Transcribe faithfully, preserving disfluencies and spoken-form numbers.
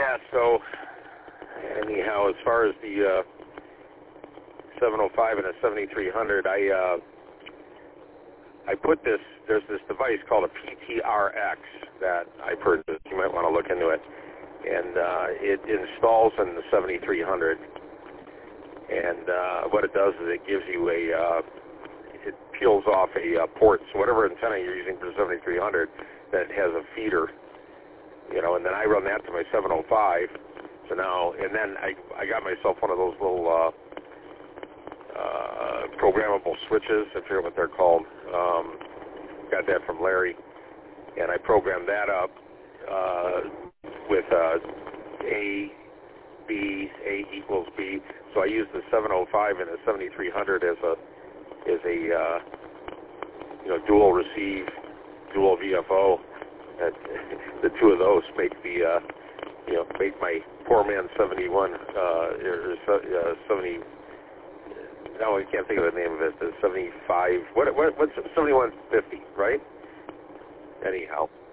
Yeah, so anyhow, as far as the uh, seven oh five and a seventy-three hundred, I uh, I put this, there's this device called a P T R X that I purchased. You might want to look into it. And uh, it installs in the seventy-three hundred. And uh, what it does is it gives you a, uh, it peels off a uh, port. So whatever antenna you're using for seventy-three hundred, that has a feeder, you know, and then I run that to my seven oh five. So now, and then I, I got myself one of those little uh, uh, programmable switches. I forget what they're called. Um, got that from Larry. And I programmed that up uh, with uh, A, B, A equals B. So I used the seven oh five and the seventy-three hundred as a as a uh, you know dual receive, dual V F O. And the two of those make the uh, you know make my poor man seventy-one uh, or uh, seventy. No, I can't think of the name of it. The seventy-five. What what what's seventy-one fifty, right? Anyhow,